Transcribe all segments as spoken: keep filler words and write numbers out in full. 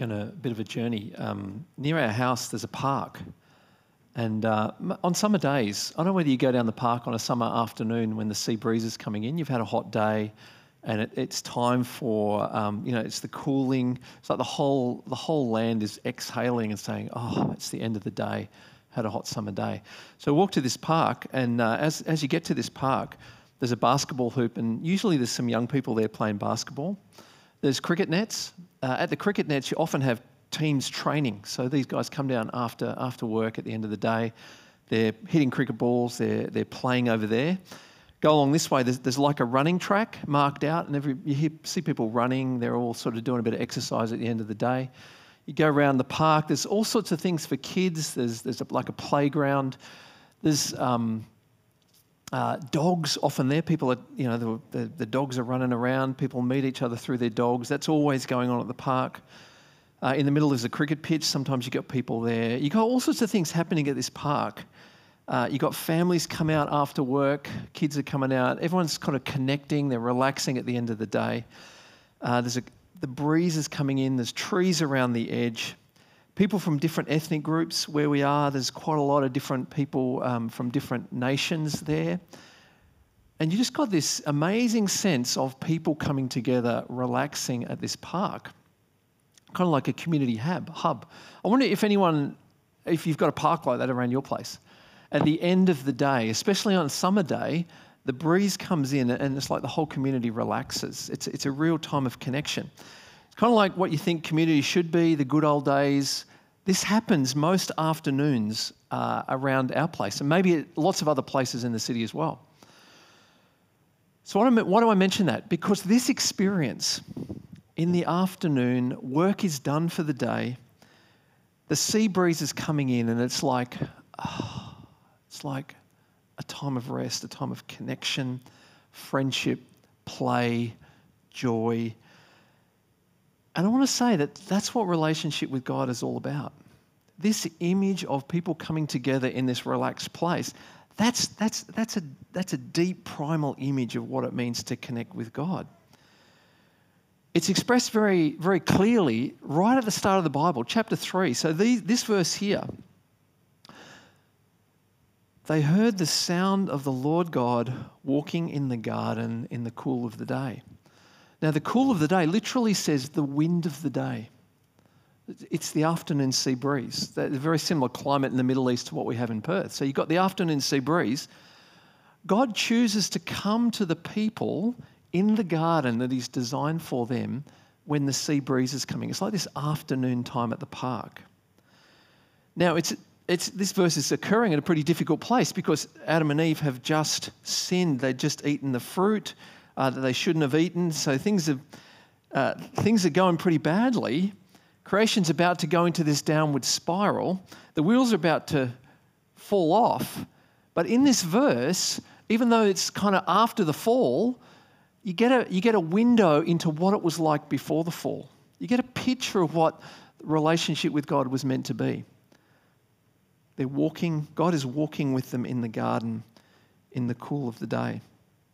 on a bit of a journey. Um, near our house, there's a park. And uh, m- on summer days, I don't know whether you go down the park on a summer afternoon when the sea breeze is coming in, you've had a hot day and it, it's time for, um, you know, it's the cooling. It's like the whole, the whole land is exhaling and saying, oh, it's the end of the day. Had a hot summer day. So I walk to this park, and uh, as, as you get to this park, there's a basketball hoop, and usually there's some young people there playing basketball. There's cricket nets. Uh, at the cricket nets, you often have teams training. So these guys come down after after work at the end of the day. They're hitting cricket balls. They're they're playing over there. Go along this way. There's there's like a running track marked out, and every you hear, see people running. They're all sort of doing a bit of exercise at the end of the day. You go around the park. There's all sorts of things for kids. There's there's a, like a playground. There's um, uh, dogs often there. People are you know the, the the dogs are running around. People meet each other through their dogs. That's always going on at the park. Uh, in the middle is a cricket pitch. Sometimes you got people there. You got all sorts of things happening at this park. Uh, you got families come out after work. Kids are coming out. Everyone's kind of connecting. They're relaxing at the end of the day. Uh, there's a, the breeze is coming in. There's trees around the edge. People from different ethnic groups where we are. There's quite a lot of different people um, from different nations there. And you just got this amazing sense of people coming together, relaxing at this park. Kind of like a community hub. hub. I wonder if anyone, if you've got a park like that around your place, at the end of the day, especially on a summer day, the breeze comes in and it's like the whole community relaxes. It's, it's a real time of connection. It's kind of like what you think community should be, the good old days. This happens most afternoons uh, around our place, and maybe at lots of other places in the city as well. So why do I, why do I mention that? Because this experience, in the afternoon, work is done for the day, the sea breeze is coming in, and it's like, oh, it's like a time of rest, a time of connection, friendship, play, joy. And I want to say that that's what relationship with God is all about. This image of people coming together in this relaxed place, that's, that's, that's, a, that's a deep primal image of what it means to connect with God. It's expressed very, very clearly right at the start of the Bible, chapter three. So these, this verse here, they heard the sound of the Lord God walking in the garden in the cool of the day. Now, the cool of the day literally says the wind of the day. It's the afternoon sea breeze. That's a very similar climate in the Middle East to what we have in Perth. So you've got the afternoon sea breeze. God chooses to come to the people in the garden that he's designed for them when the sea breeze is coming. It's like this afternoon time at the park. Now, it's it's this verse is occurring in a pretty difficult place because Adam and Eve have just sinned. They'd just eaten the fruit uh, that they shouldn't have eaten. So things are, uh, things are going pretty badly. Creation's about to go into this downward spiral. The wheels are about to fall off. But in this verse, even though it's kind of after the fall, You get a you get a window into what it was like before the fall. You get a picture of what the relationship with God was meant to be. They're walking, God is walking with them in the garden in the cool of the day.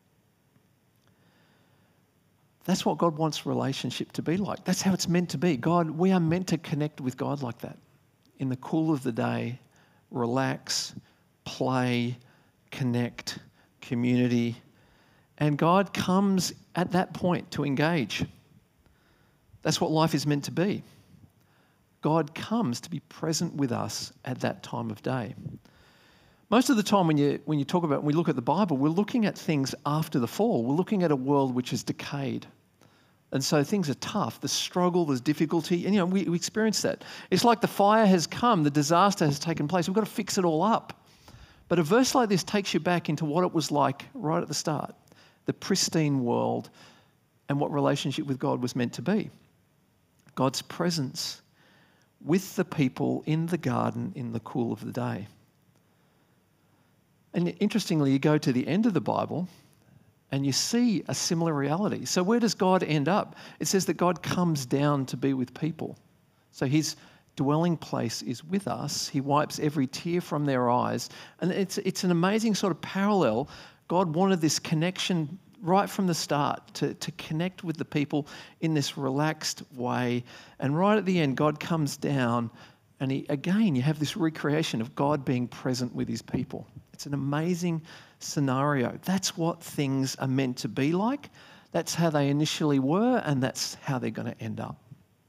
That's what God wants relationship to be like. That's how it's meant to be. God, we are meant to connect with God like that. In the cool of the day, relax, play, connect, community. And God comes at that point to engage. That's what life is meant to be. God comes to be present with us at that time of day. Most of the time when you when you talk about, when we look at the Bible, we're looking at things after the fall. We're looking at a world which has decayed. And so things are tough. There's struggle, there's difficulty. And, you know, we, we experience that. It's like the fire has come, the disaster has taken place. We've got to fix it all up. But a verse like this takes you back into what it was like right at the start. The pristine world and what relationship with God was meant to be. God's presence with the people in the garden in the cool of the day. And interestingly, you go to the end of the Bible and you see a similar reality. So where does God end up? It says that God comes down to be with people. So his dwelling place is with us. He wipes every tear from their eyes. And it's, it's an amazing sort of parallel. God wanted this connection right from the start, to, to connect with the people in this relaxed way. And right at the end, God comes down and he, again, you have this recreation of God being present with his people. It's an amazing scenario. That's what things are meant to be like. That's how they initially were, and that's how they're going to end up.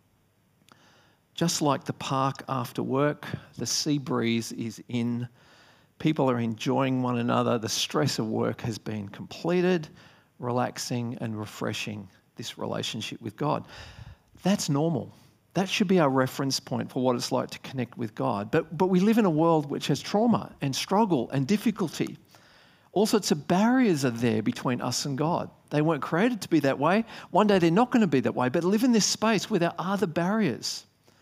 Just like the park after work, the sea breeze is in. People are enjoying one another. The stress of work has been completed, relaxing and refreshing this relationship with God. That's normal. That should be our reference point for what it's like to connect with God. But, but we live in a world which has trauma and struggle and difficulty. All sorts of barriers are there between us and God. They weren't created to be that way. One day they're not going to be that way, but live in this space where there are the barriers.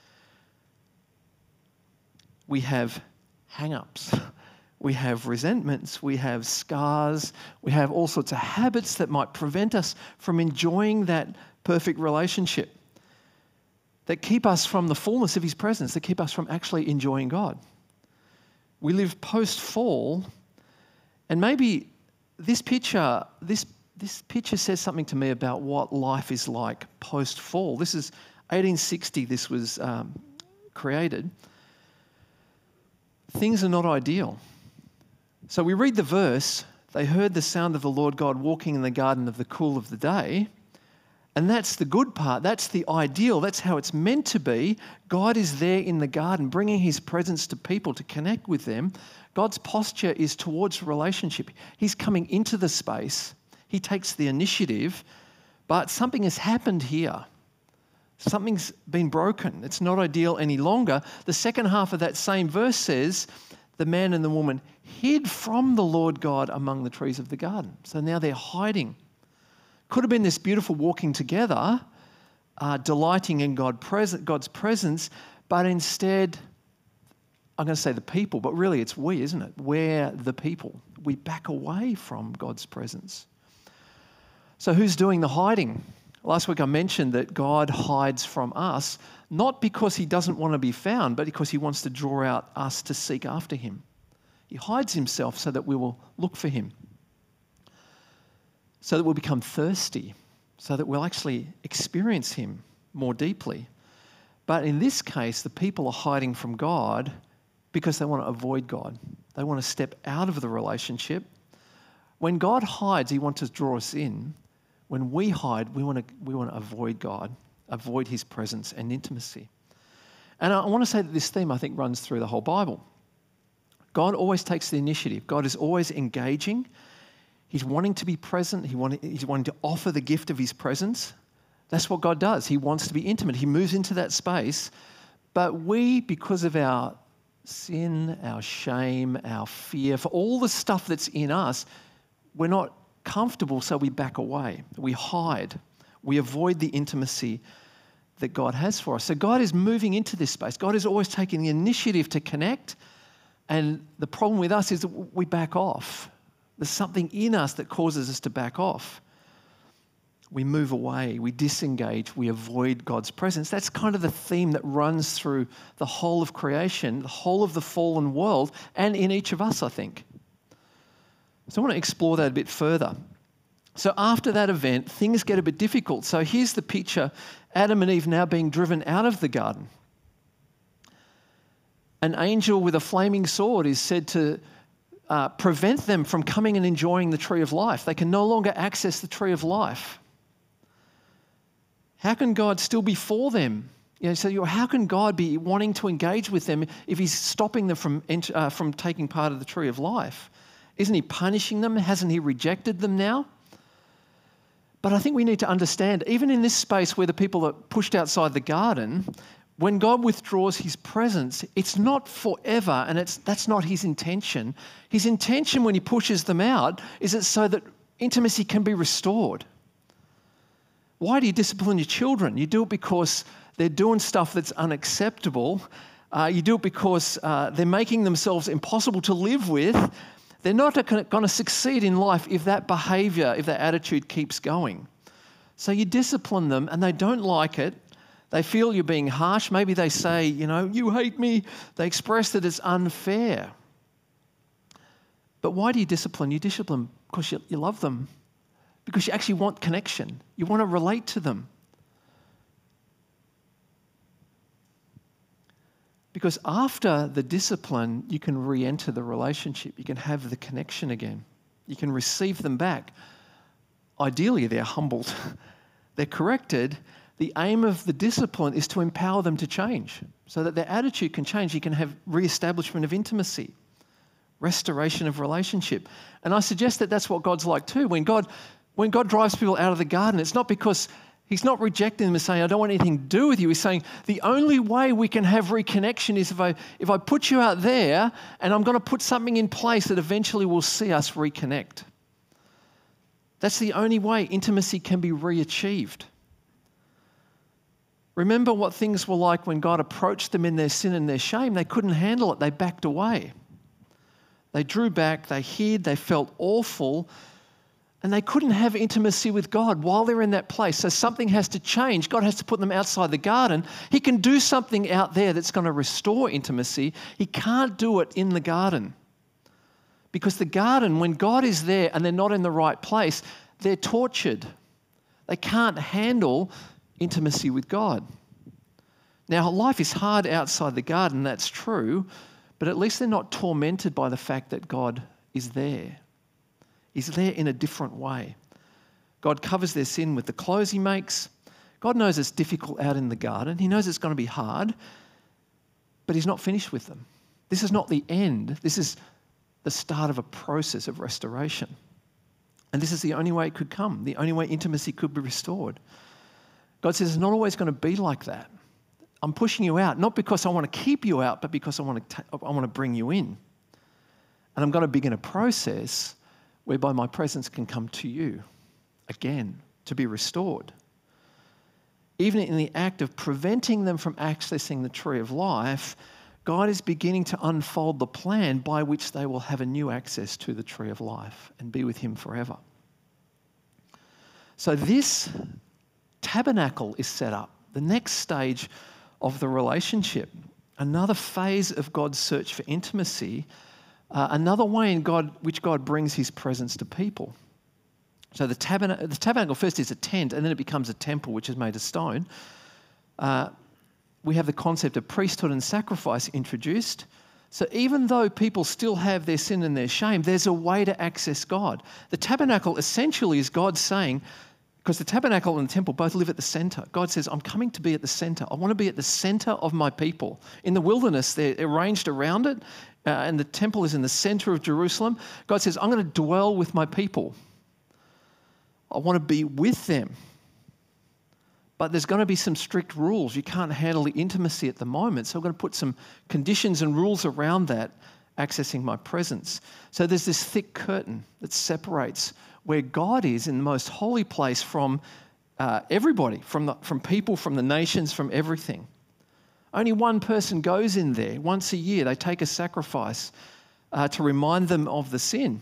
We have hang-ups. We have resentments. We have scars. We have all sorts of habits that might prevent us from enjoying that perfect relationship, that keep us from the fullness of his presence, that keep us from actually enjoying God. We live post-fall. And maybe this picture, this, this picture says something to me about what life is like post-fall. This is eighteen sixty, this was um, created. Things are not ideal. So we read the verse, they heard the sound of the Lord God walking in the garden of the cool of the day. And that's the good part. That's the ideal. That's how it's meant to be. God is there in the garden, bringing his presence to people to connect with them. God's posture is towards relationship. He's coming into the space. He takes the initiative, but something has happened here. Something's been broken. It's not ideal any longer. The second half of that same verse says, the man and the woman hid from the Lord God among the trees of the garden. So now they're hiding. Could have been this beautiful walking together, uh, delighting in God pres- God's presence, but instead, I'm going to say the people, but really it's we, isn't it? We're the people. We back away from God's presence. So who's doing the hiding? Last week I mentioned that God hides from us, not because he doesn't want to be found, but because he wants to draw out us to seek after him. He hides himself so that we will look for him, so that we'll become thirsty, so that we'll actually experience him more deeply. But in this case, the people are hiding from God because they want to avoid God. They want to step out of the relationship. When God hides, he wants to draw us in. When we hide, we want to, we want to avoid God, avoid his presence and intimacy. And I want to say that this theme, I think, runs through the whole Bible. God always takes the initiative. God is always engaging. He's wanting to be present. He wanted, he's wanting to offer the gift of his presence. That's what God does. He wants to be intimate. He moves into that space. But we, because of our sin, our shame, our fear, for all the stuff that's in us, we're not comfortable, so we back away. We hide. We avoid the intimacy that God has for us. So God is moving into this space. God is always taking the initiative to connect. And the problem with us is that we back off. There's something in us that causes us to back off. We move away, we disengage, we avoid God's presence. That's kind of the theme that runs through the whole of creation, the whole of the fallen world, and in each of us, I think. So I want to explore that a bit further. So after that event, things get a bit difficult. So here's the picture, Adam and Eve now being driven out of the garden. An angel with a flaming sword is said to uh, prevent them from coming and enjoying the tree of life. They can no longer access the tree of life. How can God still be for them? You know, so how can God be wanting to engage with them if he's stopping them from, uh, from taking part of the tree of life? Isn't he punishing them? Hasn't he rejected them now? But I think we need to understand, even in this space where the people are pushed outside the garden, when God withdraws his presence, it's not forever, and it's that's not his intention. His intention when he pushes them out is it so that intimacy can be restored. Why do you discipline your children? You do it because they're doing stuff that's unacceptable. Uh, you do it because uh, they're making themselves impossible to live with. They're not going to succeed in life if that behavior, if that attitude keeps going. So you discipline them and they don't like it. They feel you're being harsh. Maybe they say, you know, you hate me. They express that it's unfair. But why do you discipline? You discipline because you, you love them. because you actually want connection. You want to relate to them. Because after the discipline, you can re-enter the relationship. You can have the connection again. You can receive them back. Ideally, they're humbled. They're corrected. The aim of the discipline is to empower them to change so that their attitude can change. You can have re-establishment of intimacy, restoration of relationship. And I suggest that that's what God's like too. When God, when God drives people out of the garden, it's not because He's not rejecting them and saying, I don't want anything to do with you. He's saying, the only way we can have reconnection is if I, if I put you out there and I'm going to put something in place that eventually will see us reconnect. That's the only way intimacy can be re-achieved. Remember what things were like when God approached them in their sin and their shame. They couldn't handle it. They backed away. They drew back. They hid. They felt awful. And they couldn't have intimacy with God while they're in that place. So something has to change. God has to put them outside the garden. He can do something out there that's going to restore intimacy. He can't do it in the garden. Because the garden, when God is there and they're not in the right place, they're tortured. They can't handle intimacy with God. Now, life is hard outside the garden, that's true, but at least they're not tormented by the fact that God is there. He's there in a different way. God covers their sin with the clothes He makes. God knows it's difficult out in the garden. He knows it's going to be hard, but He's not finished with them. This is not the end. This is the start of a process of restoration. And this is the only way it could come, the only way intimacy could be restored. God says it's not always going to be like that. I'm pushing you out, not because I want to keep you out, but because I want to, I want to bring you in. And I'm going to begin a process whereby my presence can come to you again, to be restored. Even in the act of preventing them from accessing the tree of life, God is beginning to unfold the plan by which they will have a new access to the tree of life and be with Him forever. So this tabernacle is set up, the next stage of the relationship, another phase of God's search for intimacy, uh, another way in God which God brings His presence to people. So the, tabernacle, the tabernacle first is a tent, and then it becomes a temple which is made of stone. Uh, we have the concept of priesthood and sacrifice introduced. So even though people still have their sin and their shame, there's a way to access God. The tabernacle essentially is God saying, because the tabernacle and the temple both live at the center. God says, I'm coming to be at the center. I want to be at the center of my people. In the wilderness, they're arranged around it, uh, and the temple is in the center of Jerusalem. God says, I'm going to dwell with my people. I want to be with them. But there's going to be some strict rules. You can't handle the intimacy at the moment. So I'm going to put some conditions and rules around that, accessing my presence. So there's this thick curtain that separates where God is in the most holy place from uh, everybody, from, the, from people, from the nations, from everything. Only one person goes in there once a year. They take a sacrifice uh, to remind them of the sin.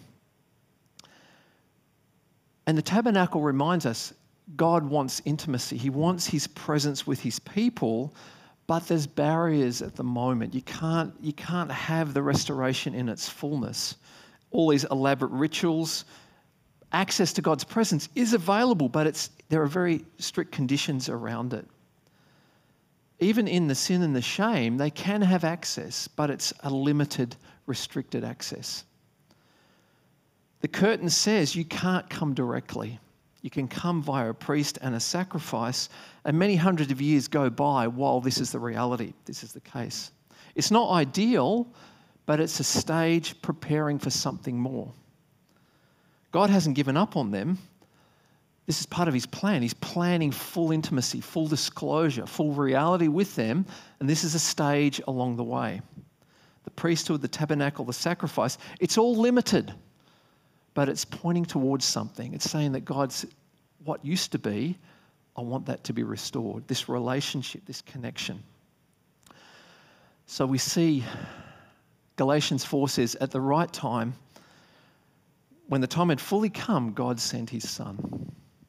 And the tabernacle reminds us God wants intimacy. He wants His presence with His people, but there's barriers at the moment. You can't, you can't have the restoration in its fullness. All these elaborate rituals, access to God's presence is available, but it's, there are very strict conditions around it. Even in the sin and the shame, they can have access, but it's a limited, restricted access. The curtain says you can't come directly. You can come via a priest and a sacrifice, and many hundreds of years go by while this is the reality, this is the case. It's not ideal, but it's a stage preparing for something more. God hasn't given up on them. This is part of His plan. He's planning full intimacy, full disclosure, full reality with them, and this is a stage along the way. The priesthood, the tabernacle, the sacrifice, it's all limited. But it's pointing towards something. It's saying that God's, what used to be, I want that to be restored. This relationship, this connection. So we see Galatians four says, at the right time, when the time had fully come, God sent His Son.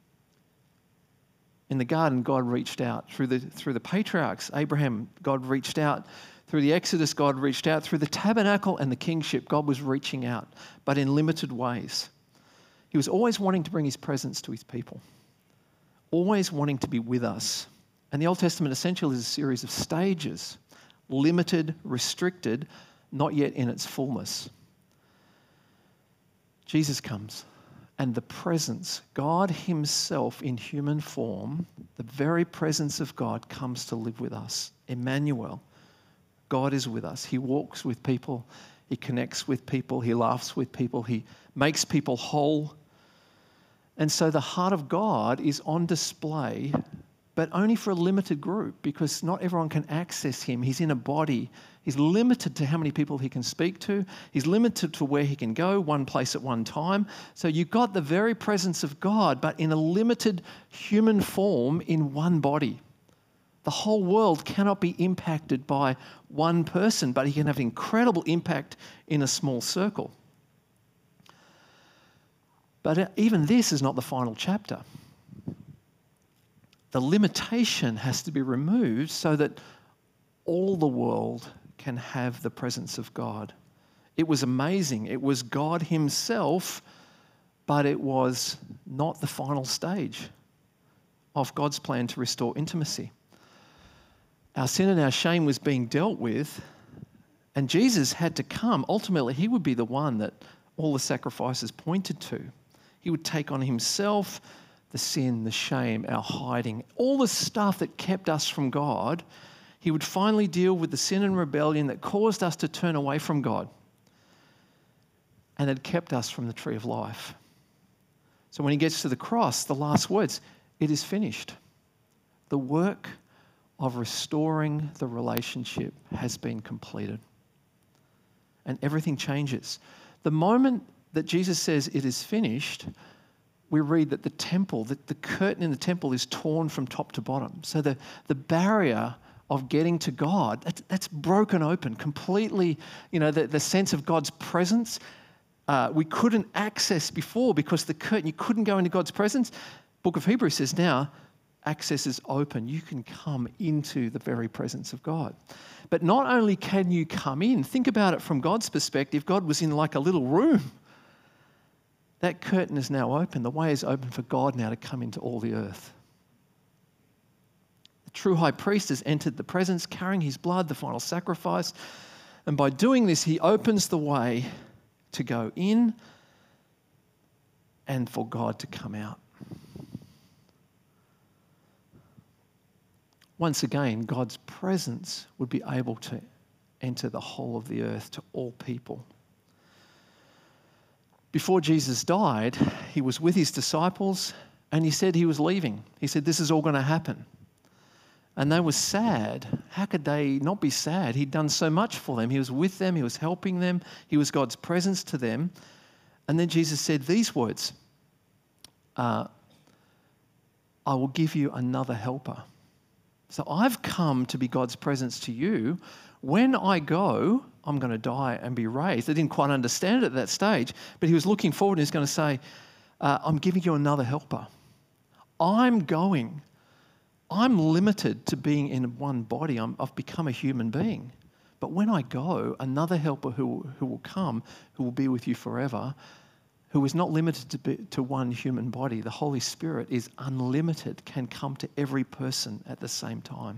In the garden, God reached out. Through the, through the patriarchs, Abraham, God reached out. Through the Exodus, God reached out. Through the tabernacle and the kingship, God was reaching out, but in limited ways. He was always wanting to bring his presence to his people, always wanting to be with us. And the Old Testament essentially is a series of stages, limited, restricted, not yet in its fullness. Jesus comes, and the presence, God himself in human form, the very presence of God comes to live with us. Emmanuel, God is with us. He walks with people. He connects with people. He laughs with people. He makes people whole. And so the heart of God is on display, but only for a limited group, because not everyone can access him. He's in a body. He's limited to how many people he can speak to. He's limited to where he can go, one place at one time. So you've got the very presence of God, but in a limited human form in one body. The whole world cannot be impacted by one person, but he can have incredible impact in a small circle. But even this is not the final chapter. The limitation has to be removed so that all the world can have the presence of God. It was amazing. It was God himself, but it was not the final stage of God's plan to restore intimacy. Our sin and our shame was being dealt with, and Jesus had to come. Ultimately, he would be the one that all the sacrifices pointed to. He would take on himself the sin, the shame, our hiding, all the stuff that kept us from God. He would finally deal with the sin and rebellion that caused us to turn away from God and had kept us from the tree of life. So when he gets to the cross, the last words, it is finished. The work of restoring the relationship has been completed. And everything changes. The moment that Jesus says it is finished, we read that the temple, that the curtain in the temple is torn from top to bottom. So the, the barrier of getting to God, that's, that's broken open completely. You know, the, the sense of God's presence, uh, we couldn't access before because the curtain, you couldn't go into God's presence. Book of Hebrews says now, access is open. You can come into the very presence of God. But not only can you come in, think about it from God's perspective. God was in like a little room. That curtain is now open. The way is open for God now to come into all the earth. The true high priest has entered the presence, carrying his blood, the final sacrifice. And by doing this, he opens the way to go in and for God to come out. Once again, God's presence would be able to enter the whole of the earth to all people. Before Jesus died, he was with his disciples and he said he was leaving. He said, this is all going to happen. And they were sad. How could they not be sad? He'd done so much for them. He was with them. He was helping them. He was God's presence to them. And then Jesus said these words, uh, I will give you another helper. So I've come to be God's presence to you. When I go, I'm going to die and be raised. They didn't quite understand it at that stage, but he was looking forward and he's going to say, uh, I'm giving you another helper. I'm going. I'm limited to being in one body. I'm, I've become a human being. But when I go, another helper who, who will come, who will be with you forever, who is not limited to, be, to one human body. The Holy Spirit is unlimited, can come to every person at the same time.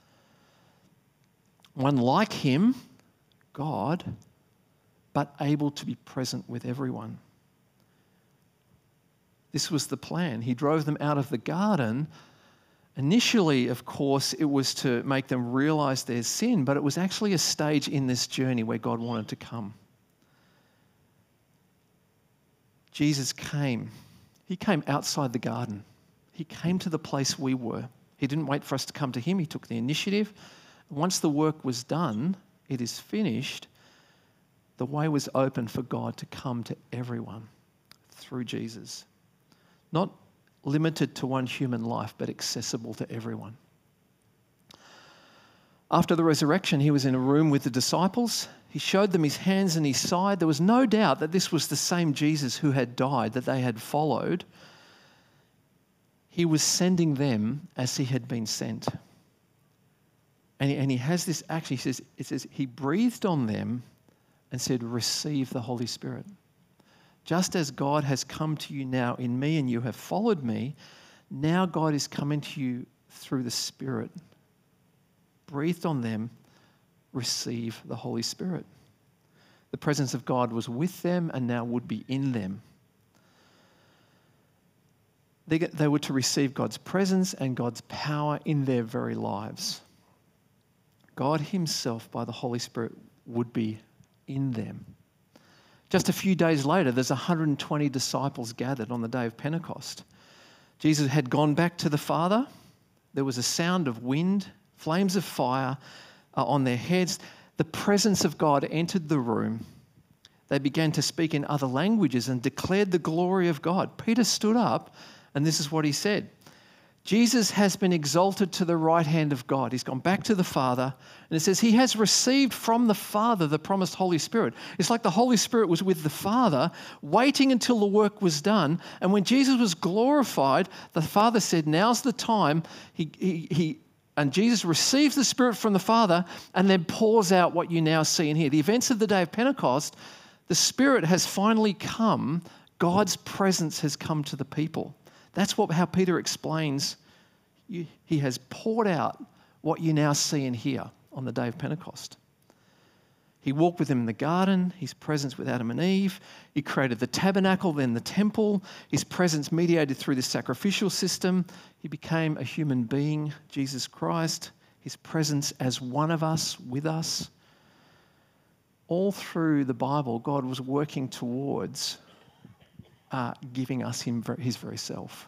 One like him, God, but able to be present with everyone. This was the plan. He drove them out of the garden. Initially, of course, it was to make them realize their sin, but it was actually a stage in this journey where God wanted to come. Jesus came. He came outside the garden. He came to the place we were. He didn't wait for us to come to him. He took the initiative. Once the work was done, it is finished, the way was open for God to come to everyone through Jesus. Not limited to one human life, but accessible to everyone. After the resurrection, he was in a room with the disciples. He showed them his hands and his side. There was no doubt that this was the same Jesus who had died, that they had followed. He was sending them as he had been sent. And he, and he has this action. He says, it says, he breathed on them and said, receive the Holy Spirit. Just as God has come to you now in me and you have followed me, now God is coming to you through the Spirit. Breathed on them, receive the Holy Spirit. The presence of God was with them and now would be in them. They, they were to receive God's presence and God's power in their very lives. God himself, by the Holy Spirit, would be in them. Just a few days later, there's one hundred twenty disciples gathered on the day of Pentecost. Jesus had gone back to the Father. There was a sound of wind, flames of fire uh, on their heads. The presence of God entered the room. They began to speak in other languages and declared the glory of God. Peter stood up, and this is what he said. Jesus has been exalted to the right hand of God. He's gone back to the Father, and it says he has received from the Father the promised Holy Spirit. It's like the Holy Spirit was with the Father, waiting until the work was done. And when Jesus was glorified, the Father said, now's the time. He, he, he, and Jesus receives the Spirit from the Father and then pours out what you now see and hear. The events of the day of Pentecost, the Spirit has finally come. God's presence has come to the people. That's what how Peter explains you, he has poured out what you now see and hear on the day of Pentecost. He walked with them in the garden, his presence with Adam and Eve. He created the tabernacle, then the temple. His presence mediated through the sacrificial system. He became a human being, Jesus Christ. His presence as one of us, with us. All through the Bible, God was working towards Uh, giving us him, his very self.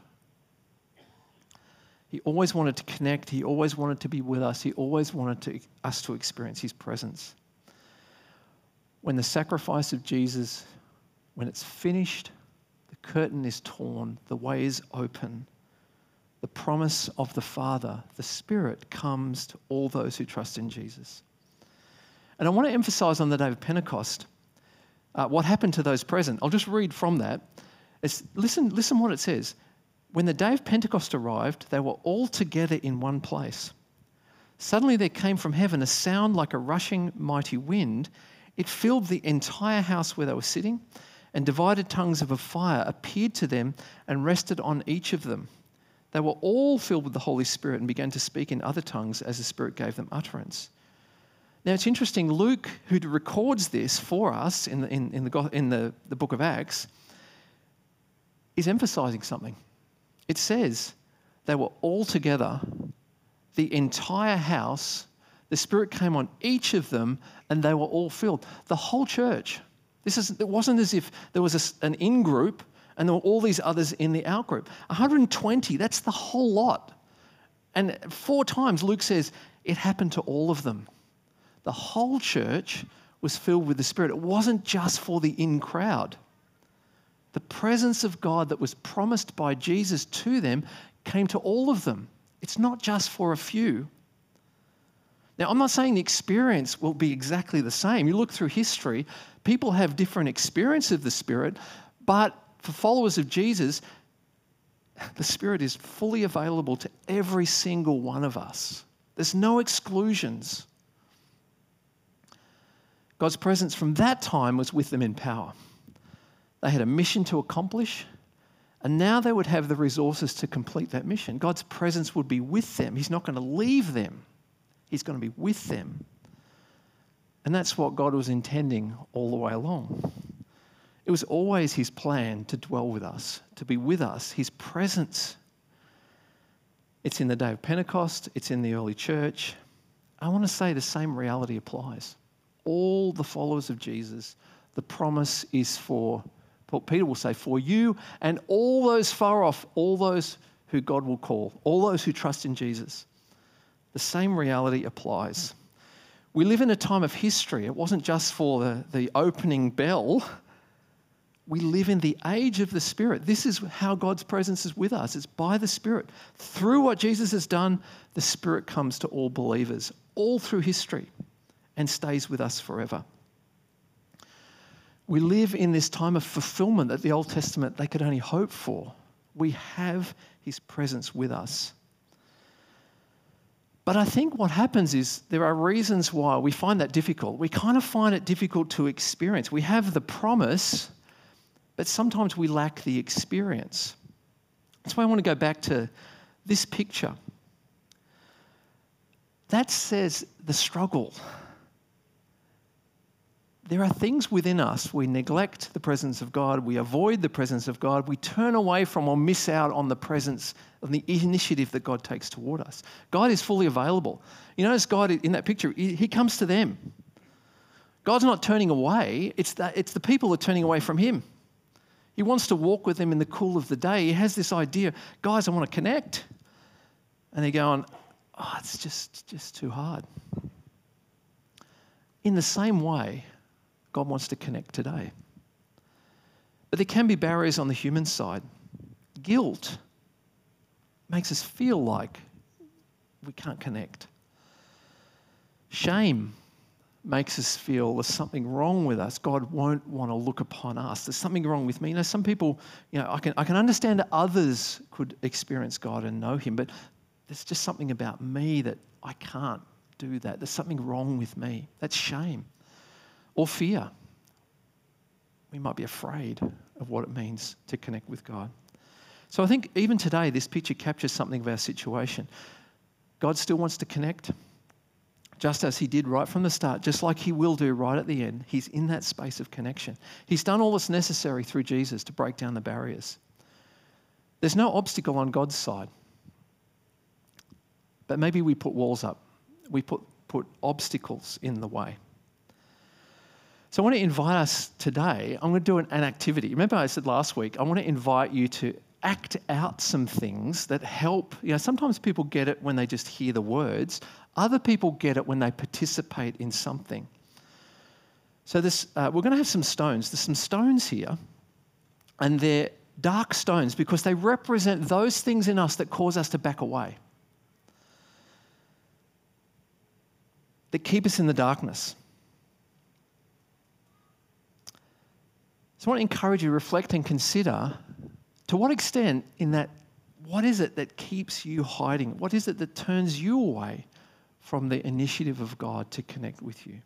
He always wanted to connect. He always wanted to be with us. He always wanted to, us to experience his presence. When the sacrifice of Jesus, when it's finished, the curtain is torn, the way is open. The promise of the Father, the Spirit, comes to all those who trust in Jesus. And I want to emphasize on the day of Pentecost uh, what happened to those present. I'll just read from that. It's, listen, listen what it says. When the day of Pentecost arrived, they were all together in one place. Suddenly there came from heaven a sound like a rushing mighty wind. It filled the entire house where they were sitting, and divided tongues of a fire appeared to them and rested on each of them. They were all filled with the Holy Spirit and began to speak in other tongues as the Spirit gave them utterance. Now it's interesting, Luke, who records this for us in the, in, in, the, in the, the book of Acts, is emphasizing something. It says they were all together, the entire house, the Spirit came on each of them, and they were all filled. The whole church. This is, it wasn't as if there was a, an in-group and there were all these others in the out-group. one hundred twenty, that's the whole lot. And four times Luke says it happened to all of them. The whole church was filled with the Spirit. It wasn't just for the in crowd. The presence of God that was promised by Jesus to them came to all of them. It's not just for a few. Now, I'm not saying the experience will be exactly the same. You look through history, people have different experience of the Spirit, but for followers of Jesus, the Spirit is fully available to every single one of us. There's no exclusions. God's presence from that time was with them in power. They had a mission to accomplish, and now they would have the resources to complete that mission. God's presence would be with them. He's not going to leave them. He's going to be with them. And that's what God was intending all the way along. It was always his plan to dwell with us, to be with us, his presence. It's in the day of Pentecost. It's in the early church. I want to say the same reality applies. All the followers of Jesus, the promise is for, Peter will say, for you and all those far off, all those who God will call, all those who trust in Jesus. The same reality applies. We live in a time of history. It wasn't just for the, the opening bell. We live in the age of the Spirit. This is how God's presence is with us. It's by the Spirit. Through what Jesus has done, the Spirit comes to all believers, all through history, and stays with us forever. We live in this time of fulfillment that the Old Testament, they could only hope for. We have his presence with us. But I think what happens is there are reasons why we find that difficult. We kind of find it difficult to experience. We have the promise, but sometimes we lack the experience. That's why I want to go back to this picture. That says the struggle. There are things within us. We neglect the presence of God. We avoid the presence of God. We turn away from or miss out on the presence of the initiative that God takes toward us. God is fully available. You notice God in that picture, he comes to them. God's not turning away. It's the, it's the people that are turning away from him. He wants to walk with them in the cool of the day. He has this idea, guys, I want to connect. And they're going, oh, it's just, just too hard. In the same way, God wants to connect today. But there can be barriers on the human side. Guilt makes us feel like we can't connect. Shame makes us feel there's something wrong with us. God won't want to look upon us. There's something wrong with me. You know, some people, you know, I can I can understand that others could experience God and know him, but there's just something about me that I can't do that. There's something wrong with me. That's shame. Or fear. We might be afraid of what it means to connect with God. So I think even today, this picture captures something of our situation. God still wants to connect, just as he did right from the start, just like he will do right at the end. He's in that space of connection. He's done all that's necessary through Jesus to break down the barriers. There's no obstacle on God's side. But maybe we put walls up. We put, put obstacles in the way. So I want to invite us today, I'm going to do an, an activity. Remember I said last week, I want to invite you to act out some things that help. You know, sometimes people get it when they just hear the words. Other people get it when they participate in something. So this, uh, we're going to have some stones. There's some stones here, and they're dark stones because they represent those things in us that cause us to back away, that keep us in the darkness. So I want to encourage you to reflect and consider to what extent in that, what is it that keeps you hiding? What is it that turns you away from the initiative of God to connect with you?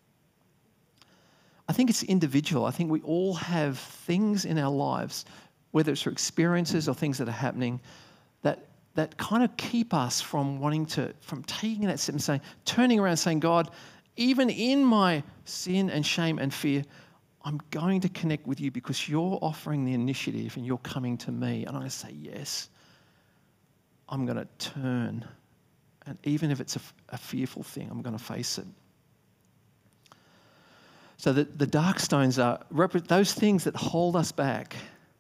I think it's individual. I think we all have things in our lives, whether it's through experiences or things that are happening, that that kind of keep us from wanting to, from taking that step and saying, turning around saying, God, even in my sin and shame and fear, I'm going to connect with you because you're offering the initiative and you're coming to me. And I'm going to say, yes, I'm going to turn. And even if it's a, a fearful thing, I'm going to face it. So the, the dark stones are those things that hold us back.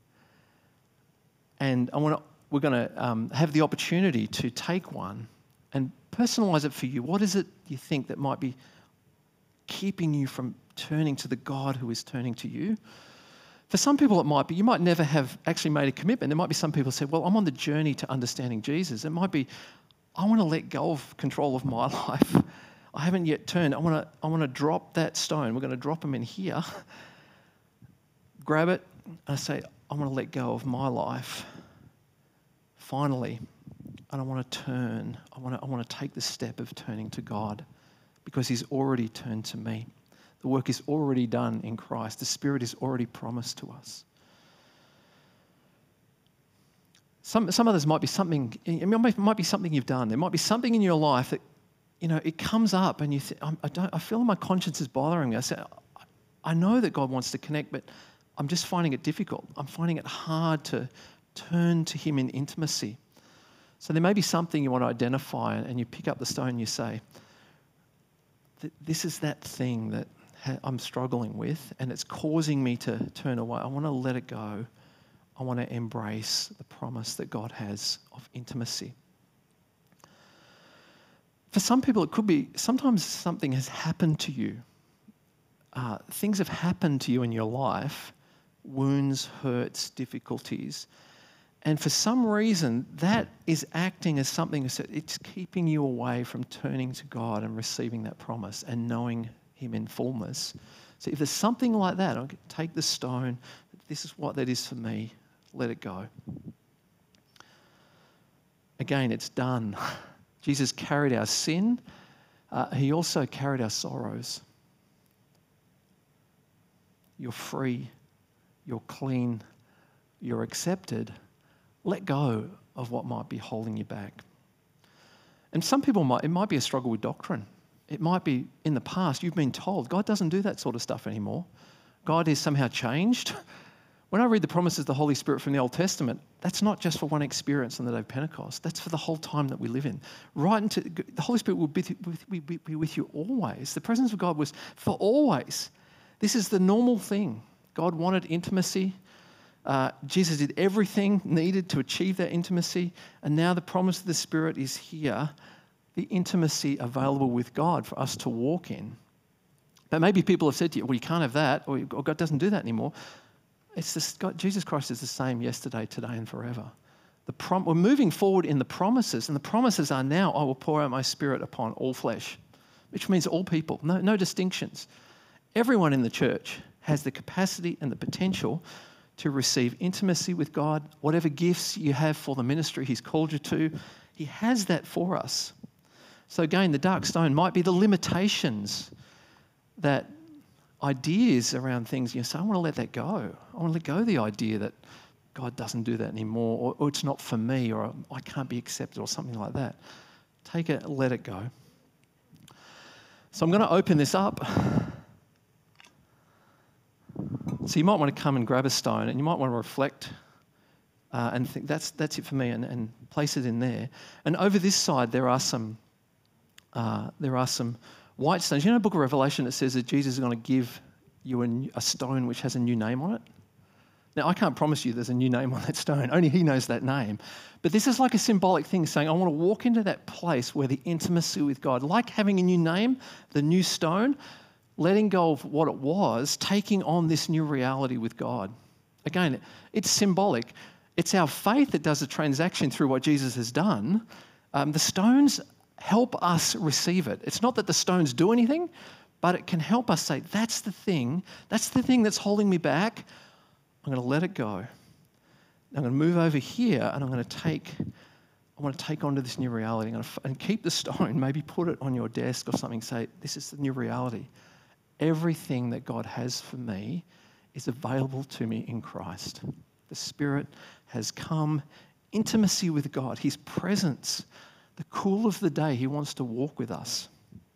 And I want to, we're going to um, have the opportunity to take one and personalize it for you. What is it you think that might be keeping you from turning to the God who is turning to you? For some people it might be, you might never have actually made a commitment. There might be some people who say, well, I'm on the journey to understanding Jesus. It might be, I want to let go of control of my life. I haven't yet turned. I want to I want to drop that stone. We're going to drop them in here. Grab it. And I say, I want to let go of my life. Finally, and I want to turn. I want to I want to take the step of turning to God because he's already turned to me. The work is already done in Christ. The Spirit is already promised to us. Some some others might be something, I mean, it might be something you've done. There might be something in your life that, you know, it comes up and you think, I don't, I feel my conscience is bothering me. I say, I know that God wants to connect, but I'm just finding it difficult. I'm finding it hard to turn to him in intimacy. So there may be something you want to identify and you pick up the stone and you say, this is that thing that I'm struggling with and it's causing me to turn away. I want to let it go. I want to embrace the promise that God has of intimacy. For some people, it could be sometimes something has happened to you. Uh, things have happened to you in your life, wounds, hurts, difficulties. And for some reason, that is acting as something, it's keeping you away from turning to God and receiving that promise and knowing him in fullness. So if there's something like that, I'll take the stone, this is what that is for me, let it go. Again, it's done. Jesus carried our sin. Uh, he also carried our sorrows. You're free. you're clean, you're accepted, let go of what might be holding you back. And some people might, it might be a struggle with doctrine. It might be in the past you've been told God doesn't do that sort of stuff anymore. God is somehow changed. When I read the promises of the Holy Spirit from the Old Testament, that's not just for one experience on the day of Pentecost. That's for the whole time that we live in. Right into the Holy Spirit will be, be, be, be with you always. The presence of God was for always. This is the normal thing. God wanted intimacy. Uh, Jesus did everything needed to achieve that intimacy. And now the promise of the Spirit is here, the intimacy available with God for us to walk in. But maybe people have said to you, well, you can't have that, or God doesn't do that anymore. It's this, God, Jesus Christ is the same yesterday, today, and forever. The prom- we're moving forward in the promises, and the promises are now, I will pour out my Spirit upon all flesh, which means all people, no, no distinctions. Everyone in the church has the capacity and the potential to receive intimacy with God, whatever gifts you have for the ministry He's called you to. He has that for us. So again, the dark stone might be the limitations, that ideas around things. You say, I want to let that go. I want to let go of the idea that God doesn't do that anymore, or, or it's not for me, or I can't be accepted, or something like that. Take it, let it go. So I'm going to open this up. So you might want to come and grab a stone, and you might want to reflect uh, and think, that's that's it for me, and, and place it in there. And over this side, there are some uh, there are some white stones. You know, in the book of Revelation, it says that Jesus is going to give you a, new, a stone which has a new name on it. Now, I can't promise you there's a new name on that stone. Only He knows that name. But this is like a symbolic thing, saying I want to walk into that place where the intimacy with God, like having a new name, the new stone, letting go of what it was, taking on this new reality with God. Again, it's symbolic. It's our faith that does the transaction through what Jesus has done. Um, the stones help us receive it. It's not that the stones do anything, but it can help us say, that's the thing, that's the thing that's holding me back. I'm going to let it go. I'm going to move over here, and I'm going to take, I want to take on to this new reality. I'm going to, and keep the stone, maybe put it on your desk or something, say, this is the new reality. Everything that God has for me is available to me in Christ. The Spirit has come, intimacy with God, His presence, the cool of the day. He wants to walk with us.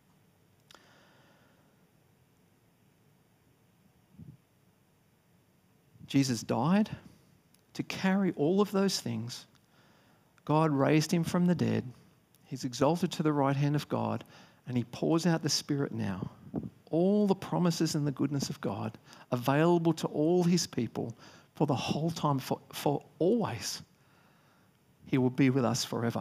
Jesus died to carry all of those things. God raised Him from the dead. He's exalted to the right hand of God, and He pours out the Spirit now. All the promises and the goodness of God available to all His people for the whole time, for, for always. He will be with us forever.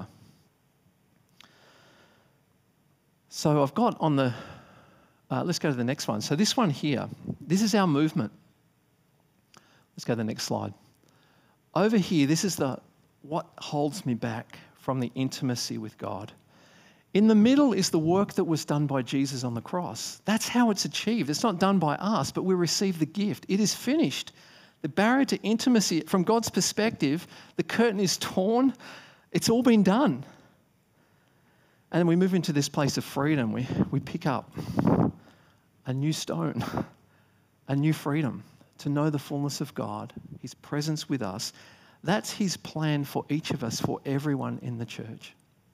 So I've got on the, uh, let's go to the next one. So this one here, this is our movement. Let's go to the next slide. Over here, this is the what holds me back from the intimacy with God. In the middle is the work that was done by Jesus on the cross. That's how it's achieved. It's not done by us, but we receive the gift. It is finished. The barrier to intimacy, from God's perspective, the curtain is torn. It's all been done. And then we move into this place of freedom. We, we pick up a new stone, a new freedom to know the fullness of God, His presence with us. That's His plan for each of us, for everyone in the church.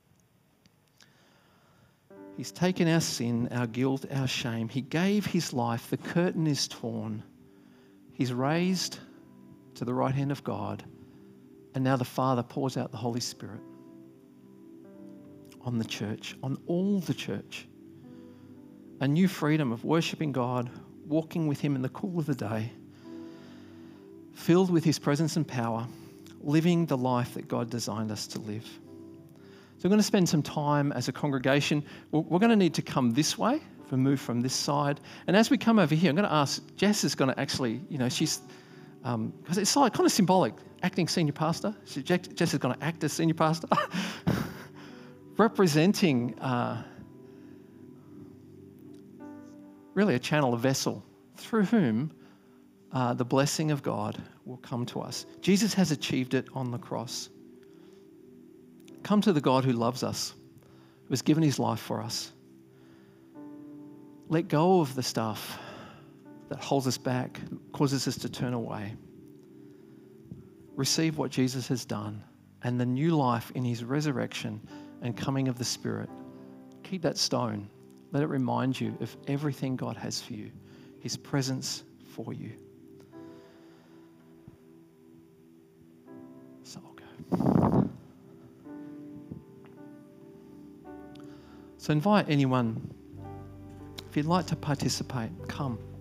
He's taken our sin, our guilt, our shame. He gave His life. The curtain is torn. He's raised to the right hand of God. And now the Father pours out the Holy Spirit on the church, on all the church. A new freedom of worshipping God, walking with Him in the cool of the day, filled with His presence and power, living the life that God designed us to live. So we're going to spend some time as a congregation. We're going to need to come this way, if we move from this side. And as we come over here, I'm going to ask, Jess is going to actually, you know, she's, because um, it's like kind of symbolic, acting senior pastor. So Jess is going to act as senior pastor, representing uh, really a channel, a vessel, through whom uh, the blessing of God will come to us. Jesus has achieved it on the cross. Come to the God who loves us, who has given His life for us. Let go of the stuff that holds us back, causes us to turn away. Receive what Jesus has done and the new life in his resurrection and coming of the Spirit. Keep that stone. Let it remind you of everything God has for you, his presence for you. So I'll go. So invite anyone, if you'd like to participate, come.